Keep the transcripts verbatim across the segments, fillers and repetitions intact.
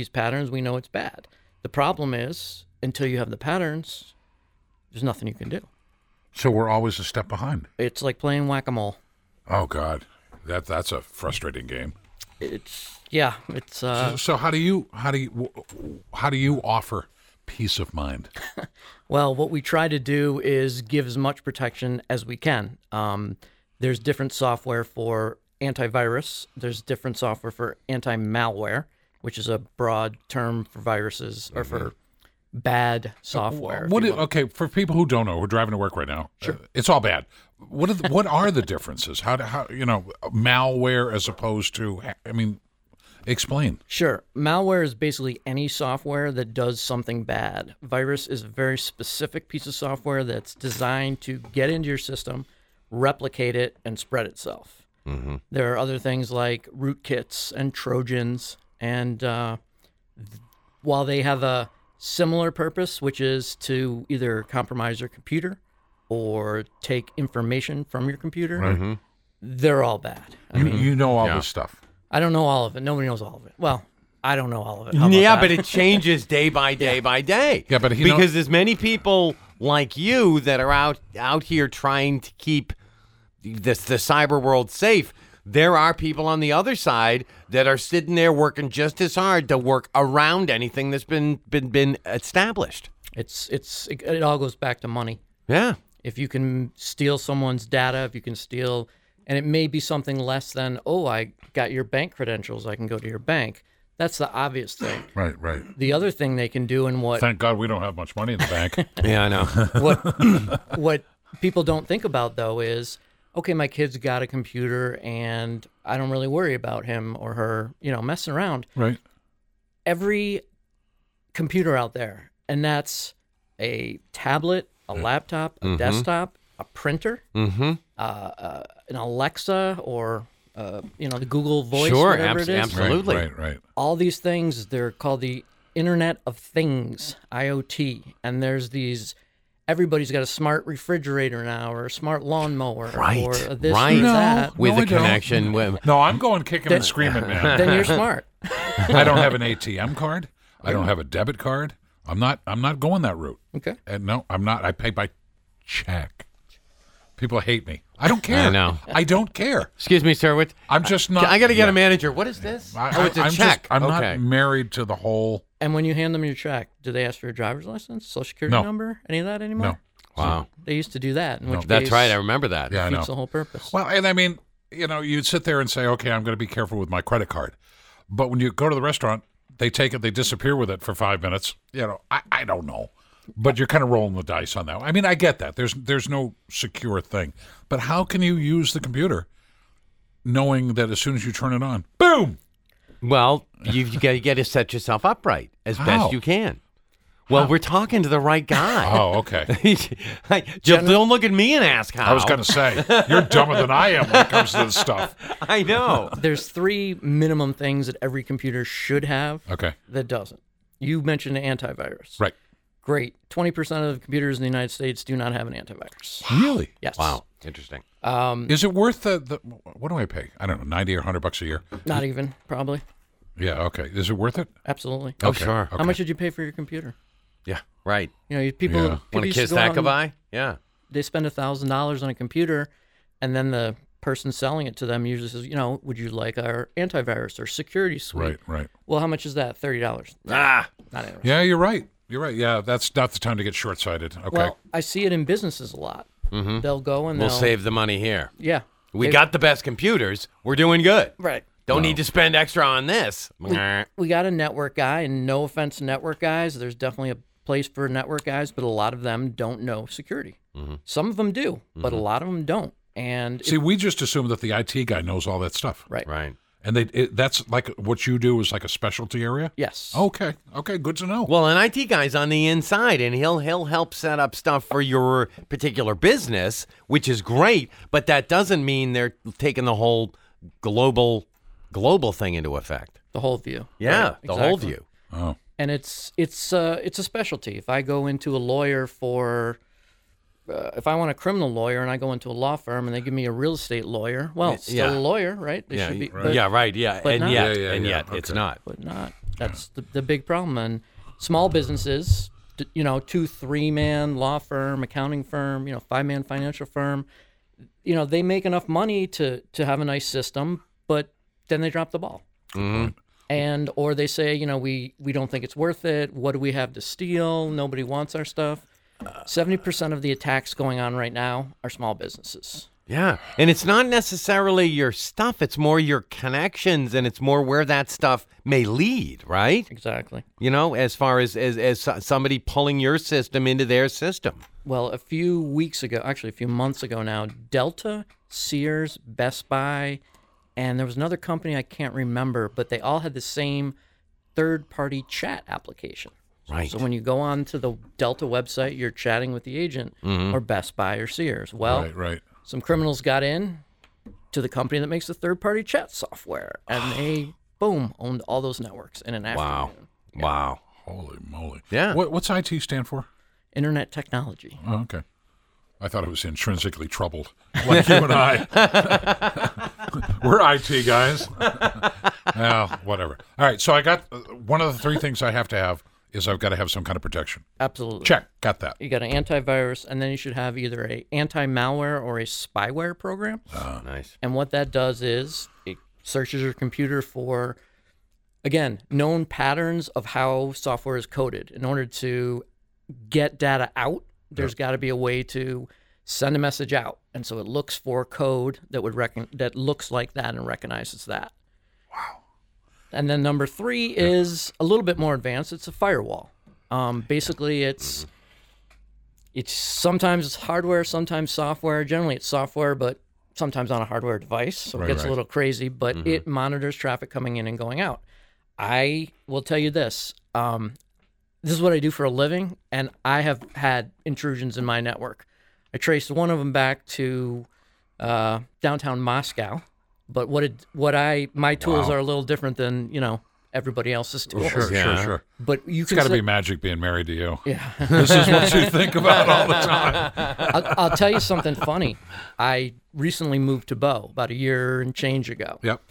these patterns, we know it's bad. The problem is, until you have the patterns, there's nothing you can do. So we're always a step behind. It's like playing whack-a-mole. Oh, God. That That's a frustrating game. It's, yeah, it's... Uh, so, so how do you, how do you, how do you offer peace of mind? Well, what we try to do is give as much protection as we can. Um, there's different software for antivirus. There's different software for anti-malware, which is a broad term for viruses or for bad software. What? Is, okay, for people who don't know, who are driving to work right now, sure. uh, it's all bad. What are the, what are the differences? How do, how you know malware as opposed to? I mean, explain. Sure. Malware is basically any software that does something bad. Virus is a very specific piece of software that's designed to get into your system, replicate it, and spread itself. Mm-hmm. There are other things like rootkits and Trojans, and uh, th- while they have a similar purpose, which is to either compromise your computer or take information from your computer, right. they're all bad. I you, mean, you know all yeah. this stuff. I don't know all of it. Nobody knows all of it. Well, I don't know all of it. How about Yeah, that? but it changes day by day Yeah. by day. Yeah, but he because know- there's many people like you that are out out here trying to keep this the cyber world safe. There are people on the other side that are sitting there working just as hard to work around anything that's been been been established. It's it's it, it all goes back to money. Yeah. If you can steal someone's data, if you can steal, and it may be something less than, oh, I got your bank credentials, I can go to your bank. That's the obvious thing. Right, right. The other thing they can do, and what Thank God we don't have much money in the bank. Yeah, I know. what what people don't think about though is, okay, my kid's got a computer and I don't really worry about him or her, you know, messing around. Right. Every computer out there, and that's a tablet, a laptop, a Mm-hmm. desktop, a printer, Mm-hmm. uh, uh, an Alexa, or uh, you know, the Google Voice, Sure, whatever abs- it is. absolutely. Right, right, right. All these things, they're called the Internet of Things, I O T, and there's these. Everybody's got a smart refrigerator now, or a smart lawnmower, Right, or a this right. or that. With No, a I don't. connection with No, I'm going kicking and screaming, man. Then you're smart. I don't have an A T M card. I don't have a debit card. I'm not. I'm not going that route. Okay. And no, I'm not. I pay by check. People hate me. I don't care. I know. I don't care. Excuse me, sir. What? I'm just not. I got to get yeah. a manager. What is this? I, oh, it's a am check. Just, I'm okay. not married to the whole. And when you hand them your check, do they ask for your driver's license, social security No. number, any of that anymore? No. Wow. They used to do that. In which That's case, right. I remember that. Yeah, I know. defeats the whole purpose. Well, and I mean, you know, you'd sit there and say, okay, I'm going to be careful with my credit card. But when you go to the restaurant, they take it, they disappear with it for five minutes. You know, I, I don't know. But you're kind of rolling the dice on that. I mean, I get that. There's there's no secure thing. But how can you use the computer knowing that as soon as you turn it on, boom? Well, you you got you got to set yourself up right as How? best you can. Well, we're talking to the right guy. Oh, okay. Just don't look at me and ask how. I was going to say, you're dumber than I am when it comes to this stuff. I know. There's three minimum things that every computer should have Okay. that doesn't. You mentioned an antivirus. Right. Great. twenty percent of the computers in the United States do not have an antivirus. Really? Yes. Wow. Interesting. Um, Is it worth the, the, what do I pay? I don't know, ninety or one hundred bucks a year? not even, probably. Yeah, okay. Is it worth it? Absolutely. Oh, Okay, sure. okay. How much did you pay for your computer? Yeah. Right. You know, you- people, Yeah. people Want to used kiss go that out and goodbye? Yeah. They spend one thousand dollars on a computer, and then the person selling it to them usually says, you know, would you like our antivirus or security suite? Right, right. Well, how much is that? thirty dollars. Ah. Not interested. Yeah, you're right. You're right. Yeah, that's not the time to get short-sighted. Okay. Well, I see it in businesses a lot. Mm-hmm. They'll go and We'll they'll save the money here. Yeah. We They- got the best computers. We're doing good. right. Don't need to spend extra on this. Nah. We got a network guy, and no offense to network guys, there's definitely a place for network guys, but a lot of them don't know security. Mm-hmm. Some of them do, but a lot of them don't. And See, we just assume that the I T guy knows all that stuff. right. Right. And they it, that's like what you do is like a specialty area? Yes. Okay. Okay, good to know. Well, an I T guy's on the inside, and he'll he'll help set up stuff for your particular business, which is great. But that doesn't mean they're taking the whole global global thing into effect. The whole view. Yeah, Right, the whole exactly. view. oh. And it's it's uh it's a specialty. If I go into a lawyer for uh, if I want a criminal lawyer and I go into a law firm and they give me a real estate lawyer, well, it's still Yeah. a lawyer, right? They Yeah, should be, y- but, yeah, right. Yeah, but and not. yet, Yeah, yeah, and yeah, yet, it's okay. not. but not. That's the, the big problem. And small businesses, d- you know, two, three man law firm, accounting firm, you know, five man financial firm, you know, they make enough money to to have a nice system, but then they drop the ball. Mhm. And or they say, you know, we we don't think it's worth it. What do we have to steal? Nobody wants our stuff. seventy percent of the attacks going on right now are small businesses. Yeah. And it's not necessarily your stuff, it's more your connections, and it's more where that stuff may lead, right? Exactly. You know, as far as, as, as so- somebody pulling your system into their system. Well, a few weeks ago, actually a few months ago now, Delta, Sears, Best Buy, and there was another company I can't remember, but they all had the same third-party chat application. Right. So when you go on to the Delta website, you're chatting with the agent or Best Buy or Sears. Well, Right, right. some criminals got in to the company that makes the third-party chat software, and they, boom, owned all those networks in an Wow. afternoon. Wow. Holy moly. Yeah. What, what's I T stand for? Internet technology. Oh, okay. I thought it was intrinsically troubled, like you and I. We're I T guys. Well, whatever. All right, so I got uh, one of the three things I have to have is I've got to have some kind of protection. Absolutely. Check, got that. You got an antivirus, and then you should have either a anti-malware or a spyware program. Oh, nice. And what that does is it searches your computer for, again, known patterns of how software is coded. In order to get data out, there's got to be a way to send a message out, and so it looks for code that would recon- that looks like that and recognizes that. Wow. And then number three is a little bit more advanced. It's a firewall. Um, basically, it's it's sometimes it's hardware, sometimes software. Generally, it's software, but sometimes on a hardware device, so Right, it gets right. a little crazy. But it monitors traffic coming in and going out. I will tell you this. Um, this is what I do for a living, and I have had intrusions in my network. I traced one of them back to uh, downtown Moscow. But what it, what I my tools Wow. are a little different than, you know, everybody else's tools. Sure, Yeah. sure, sure. But you It's can got to say- be magic being married to you. Yeah. This is what you think about all the time. I'll, I'll tell you something funny. I recently moved to Bow about a year and change ago. Yep.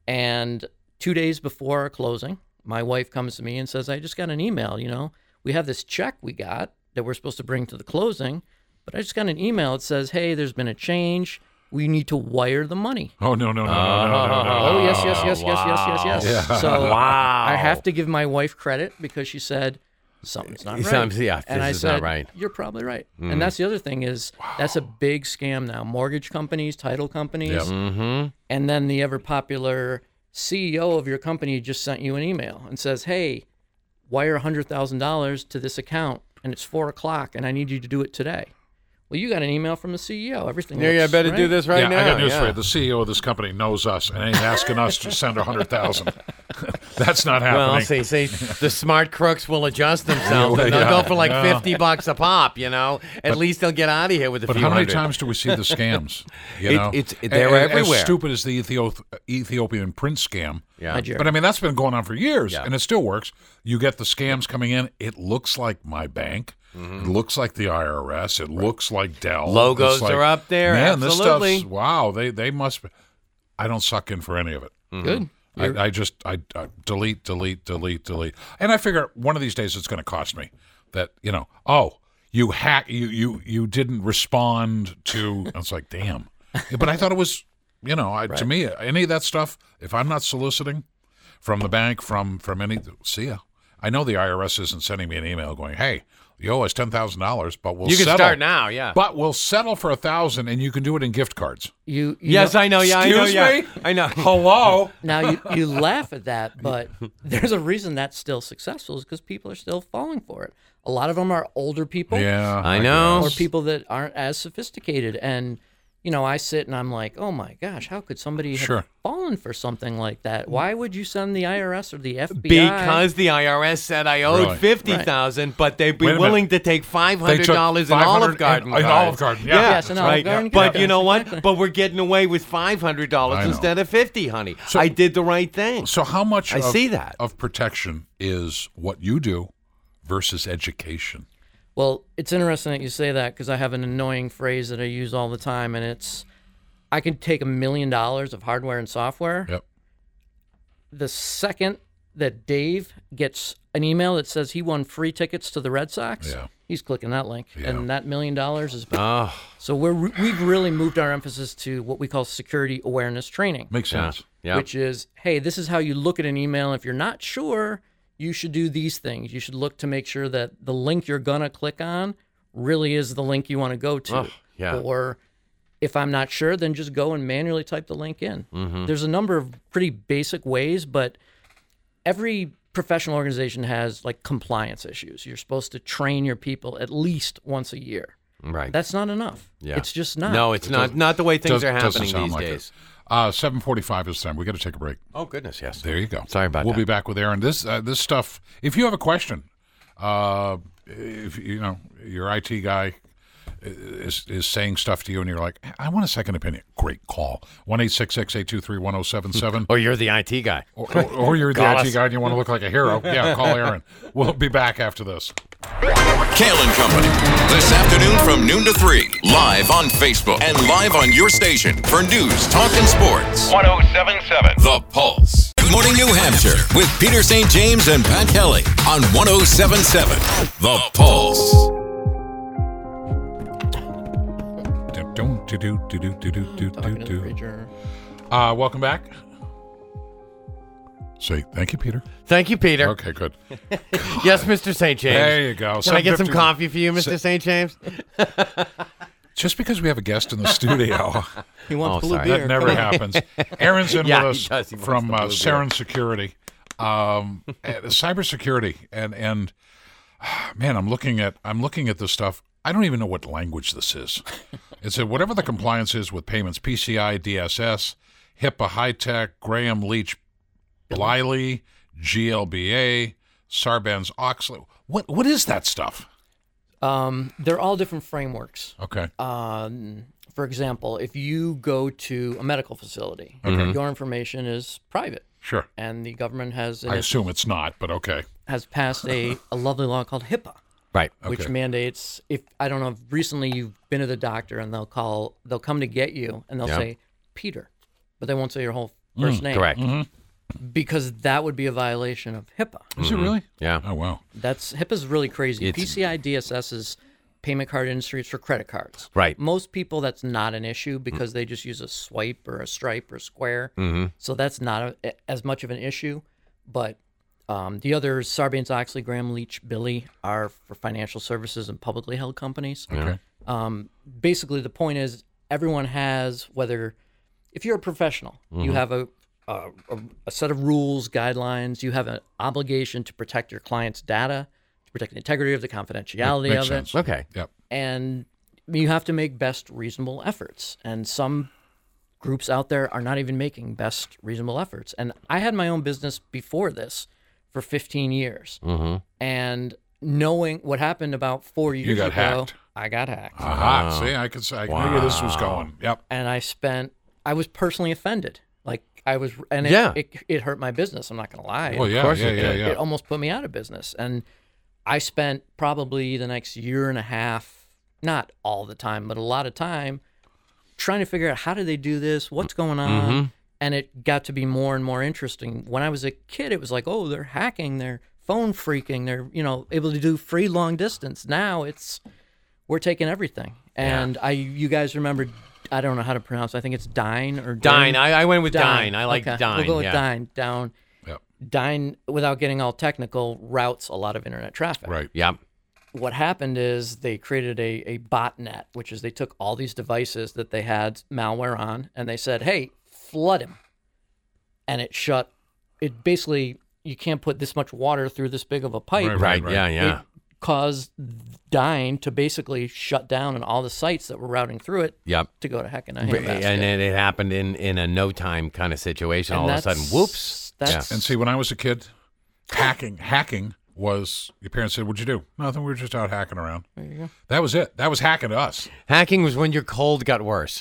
And two days before our closing, my wife comes to me and says, I just got an email, you know. We have this check we got that we're supposed to bring to the closing, but I just got an email that says, hey, there's been a change. We need to wire the money. Oh, no, no, no, no, no, no, no, no. Oh, yes, yes, yes, yes, yes, yes, yes. Yeah. So Wow. I have to give my wife credit because she said, something's not right. Something's- yeah, and this I is said, not right. you're probably right. And that's the other thing is that's a big scam now. Mortgage companies, title companies, Yep. Mm-hmm. and then the ever popular C E O of your company just sent you an email and says, hey, wire one hundred thousand dollars to this account, and it's four o'clock, and I need you to do it today. Well, you got an email from the C E O. Everything Yeah, yeah, I looks better right. do this right yeah, now. I got news yeah. for you. The C E O of this company knows us and ain't asking us to send a hundred thousand. That's not happening. Well, see, see, the smart crooks will adjust themselves, and they'll Yeah, go for like yeah. fifty bucks a pop. You know, at least they'll get out of here with a But few how many hundred. times do we see the scams? You It- know, it's- A- they're a- everywhere. As stupid as the Ethio- Ethiopian prince scam. Yeah. Nigeria. But I mean, that's been going on for years, Yeah. and it still works. You get the scams coming in. It looks like my bank. It looks like the I R S. It looks like Dell. Logos It's like, are up there, Man, this absolutely. stuff's wow. They they must. Be, I don't suck in for any of it. Good. You're- I, I just I, I delete, delete, delete, delete, and I figure one of these days it's going to cost me. That you know, oh, you hack, you you you didn't respond to. I was like, damn. But I thought it was, you know, I, to me, any of that stuff. If I'm not soliciting from the bank, from from any, see ya. I know the I R S isn't sending me an email going, hey, you owe us ten thousand dollars, but we'll You can settle. start now, yeah. But we'll settle for a thousand, and you can do it in gift cards. You, you Yes, know, I know. Yeah, I know. Excuse Yeah, me? I know. Hello. now you, you laugh at that, but there's a reason that's still successful is because people are still falling for it. A lot of them are older people Yeah, I know. or guess. people that aren't as sophisticated. And, you know, I sit and I'm like, oh my gosh, how could somebody have Sure. fallen for something like that? Why would you send the I R S or the F B I? Because the I R S said I owed Really? fifty thousand, but they'd be Wait a willing minute. to take five They hundred took dollars in 500 Olive Garden. in- in cards. Olive Garden, yeah. Yes, in Olive right. Garden But cards, you know exactly. what? But we're getting away with five hundred dollars I know. instead of fifty, honey. So- I did the right thing. So how much I of, see that. of protection is what you do versus education? Well, it's interesting that you say that because I have an annoying phrase that I use all the time, and it's I can take a million dollars of hardware and software. Yep. The second that Dave gets an email that says he won free tickets to the Red Sox, Yeah. he's clicking that link, Yeah. and that million dollars is. Oh, So we're we've really moved our emphasis to what we call security awareness training, Makes yeah. sense. Yeah. which is, hey, this is how you look at an email. If you're not sure, you should do these things. You should look to make sure that the link you're gonna click on really is the link you want to go to. Oh, yeah. Or if I'm not sure, then just go and manually type the link in. Mm-hmm. There's a number of pretty basic ways, but every professional organization has like compliance issues. You're supposed to train your people at least once a year. right. That's not enough. Yeah. It's just not. No, it's not not the way things Does- are doesn't happening sound these like days. it. Uh, seven forty-five is time. We got to take a break. Oh goodness, yes. There you go. Sorry about we'll that. be back with Aaron. This uh, this stuff. If you have a question, uh, if you know your I T guy is is saying stuff to you, and you're like, I want a second opinion. Great call. One eight six six eight two three one zero seven seven. Or you're the I T guy. Or, or, or you're the Call I T us. guy and you want to look like a hero. Yeah, call Aaron. We'll be back after this. Kale and Company, this afternoon from noon to three, live on Facebook and live on your station for news, talk, and sports. one oh seven point seven. The Pulse. Good morning, New Hampshire, with Peter Saint James and Pat Kelly on one oh seven point seven. The Pulse. Don't do do do do do do do Talking to the do. preacher. Uh, welcome back. Say thank you, Peter. Thank you, Peter. Okay, good. Yes, Mister Saint James. There you go. Can I get some seven fifty coffee for you, Mister Saint James? Just because we have a guest in the studio, He wants Oh, blue sorry. beer. that never happens. Aaron's in Yeah, with he us does. He wants from the uh, blue beer. Saren Security, um, uh, cybersecurity, and and man, I'm looking at I'm looking at this stuff. I don't even know what language this is. It's a, whatever the compliance is with payments, P C I, D S S, HIPAA, HITECH, Graham Leach, Bliley, G L B A, Sarbanes-Oxley. What what is that stuff? Um, they're all different frameworks. Okay. Um, for example, if you go to a medical facility, your information is private, Sure. and the government has I assume it's not, but okay. has passed a, a lovely law called HIPAA, Right. which Okay. mandates if I don't know if recently you've been to the doctor and they'll call they'll come to get you and they'll Yeah. say Peter, but they won't say your whole first name, Correct. because that would be a violation of HIPAA. Is it really? Yeah. Oh, wow. That's HIPAA's really crazy. It's- P C I D S S is payment card industry. It's for credit cards. Right. Most people, that's not an issue because they just use a swipe or a stripe or square. Mm-hmm. So that's not a, as much of an issue. But um, the others, Sarbanes-Oxley, Graham Leach, Billy, are for financial services and publicly held companies. Okay. Um, basically, the point is everyone has, whether if you're a professional, you have a, a a a set of rules, guidelines. You have an obligation to protect your client's data, to protect the integrity of the confidentiality Makes of sense. it, Okay. Yep. and you have to make best reasonable efforts. And some groups out there are not even making best reasonable efforts. And I had my own business before this for fifteen years, mm-hmm. and knowing what happened about four years got ago, hacked. I got hacked. Aha. See, I could say I knew where this was going. Yep. And I spent, I was personally offended. Like I was, and it, Yeah. it, it hurt my business. I'm not going to lie. Well, yeah, course yeah, it yeah, it, yeah. it almost put me out of business. And I spent probably the next year and a half, not all the time, but a lot of time trying to figure out how did they do this? What's going on? Mm-hmm. And it got to be more and more interesting. When I was a kid, it was like, oh, they're hacking, they're phone freaking, they're, you know, able to do free long distance. Now it's, we're taking everything. And I, you guys remember, I don't know how to pronounce it. I think it's Dine or Dine. I, I went with Dine. Dine. I like okay. Dine. We'll go with yeah. Dine. Down. Yep. Dine, without getting all technical, routes a lot of internet traffic. Right. Yep. What happened is they created a, a botnet, which is they took all these devices that they had malware on and they said, hey, flood him. And it shut, it basically, you can't put this much water through this big of a pipe. Right, Right. right. Yeah. Yeah. It caused Dine to basically shut down and all the sites that were routing through it Yep. to go to heck in a And handbasket. it, it happened in, in a no time kind of situation. And All of a sudden, that's- whoops. That's, And see, when I was a kid, hacking, hacking was your parents said, "What'd you do?" Nothing. We were just out hacking around. There you go. That was it. That was hacking to us. Hacking was when your cold got worse.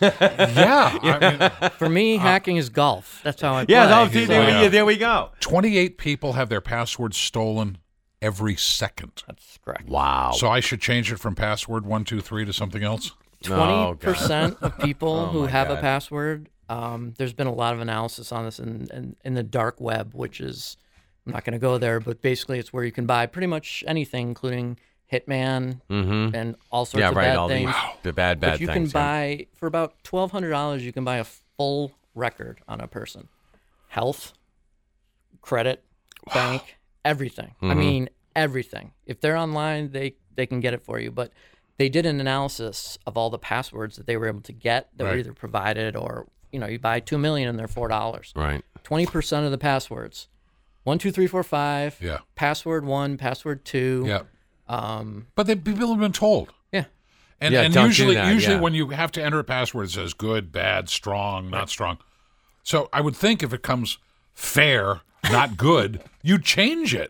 Yeah. I mean, For me, hacking is golf. That's how I play. Yeah, no, see, there, Yeah. we, there we go. twenty-eight people have their passwords stolen every second. That's correct. Wow. So I should change it from password one two three to something else. Twenty Oh, God. percent of people who my have a God. password. Um, there's been a lot of analysis on this in, in in the dark web, which is I'm not going to go there, but basically it's where you can buy pretty much anything, including Hitman and all sorts Yeah, of right. bad All things. the, the bad, bad But you things. can yeah. buy, for about twelve hundred dollars, you can buy a full record on a person. Health, credit, bank, everything. I Mm-hmm. mean, everything. If they're online, they, they can get it for you. But they did an analysis of all the passwords that they were able to get that were Right. either provided or, you know, you buy two million and they're four dollars. Right. twenty percent of the passwords. One, two, three, four, five. Yeah. Password one, password two. Yeah. Um, But they, people have been told. yeah. And, Yeah, and don't do usually, that, usually yeah. when you have to enter a password, it says good, bad, strong, not strong. So I would think if it comes fair, not good, you change it.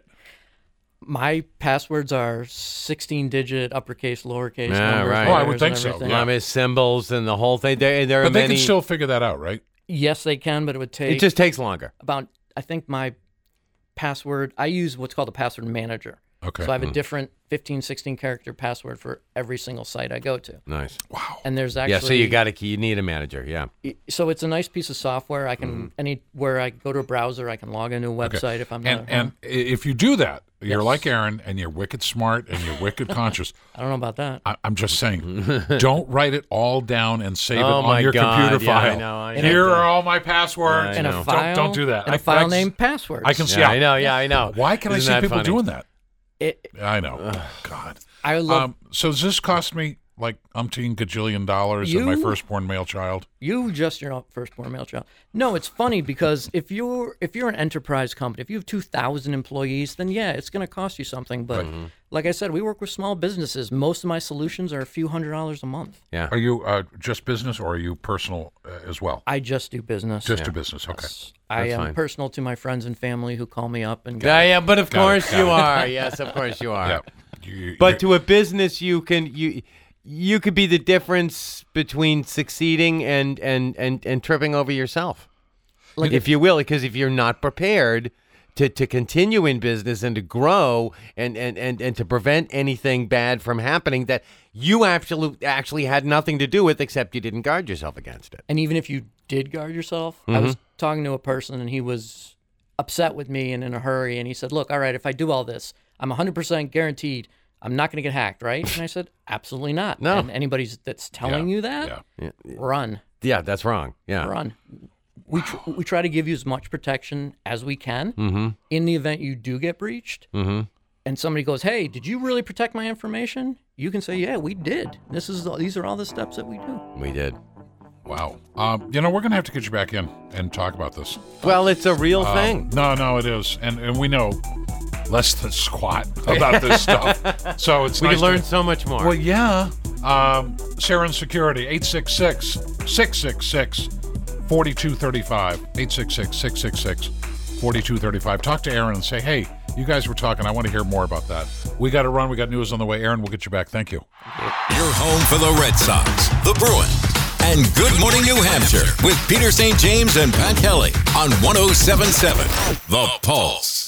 My passwords are sixteen digit uppercase, lowercase Yeah, numbers. right. Oh, I would letters, think and so, everything. yeah. I mean, symbols and the whole thing. There, there are But they many. can still figure that out, right? Yes, they can, but it would take it just takes longer. about, I think my password, I use what's called a password manager. Okay. So I have a different fifteen, sixteen character password for every single site I go to. Nice. Wow. And there's actually Yeah, so you got to you need a manager. Yeah. so it's a nice piece of software. I can Mm-hmm. anywhere I go to a browser, I can log into a website if I'm not And at home. and i- if you do that, you're like Aaron, and you're wicked smart, and you're wicked conscious. I don't know about that. I, I'm just saying, don't write it all down and save Oh, it my on your God, computer yeah, I file. know, I Here know. are all my passwords. I in know. a file, Don't, don't do that. In a I- file I- named passwords. I can see. Yeah, I know. Yeah, I know. Why can I Isn't see that people funny? doing that? It, I know. Oh, God. I love Um, so does this cost me like umpteen gajillion dollars and my You- firstborn male child? you just your firstborn male child. No, it's funny because if you're if you're an enterprise company, if you have two thousand employees, then yeah, it's going to cost you something. But like I said, we work with small businesses. Most of my solutions are a few hundred dollars a month. Yeah. Are you uh, just business or are you personal uh, as well? I just do business. Just a business. Okay. I That's am fine. personal to my friends and family who call me up and Yeah, yeah, but of Got it, course got you it. are. Yes, of course you are. Yeah. You- But you- to a business, you can you you could be the difference between succeeding and and and, and tripping over yourself, Like if you will, because if you're not prepared to, to continue in business and to grow and, and, and, and to prevent anything bad from happening that you actually actually had nothing to do with, except you didn't guard yourself against it. And even if you did guard yourself, I Mm-hmm. was talking to a person and he was upset with me and in a hurry. And he said, look, all right, if I do all this, I'm one hundred percent guaranteed I'm not going to get hacked, right? And I said, absolutely not. No. And anybody that's telling Yeah, you that, yeah. run, Yeah, that's wrong. Yeah. run. We, tr- we try to give you as much protection as we can Mm-hmm. in the event you do get breached. Mm-hmm. And somebody goes, hey, did you really protect my information? You can say, yeah, we did. This is These are all the steps that we do. We did. Wow. Um, you know, we're going to have to get you back in and talk about this. Well, it's a real Um, thing. No, no, it is. And and we know less than squat about this stuff. So it's We nice can learn to, so much more. Well, yeah. Um, Saren Security, eight six six, six six six, four two three five. eight six six, six six six, four two three five. Talk to Aaron and say, hey, you guys were talking. I want to hear more about that. We got to run. We got news on the way. Aaron, we'll get you back. Thank you. Your home for the Red Sox, the Bruins, and Good Morning New Hampshire with Peter Saint James and Pat Kelly on one oh seven point seven The Pulse.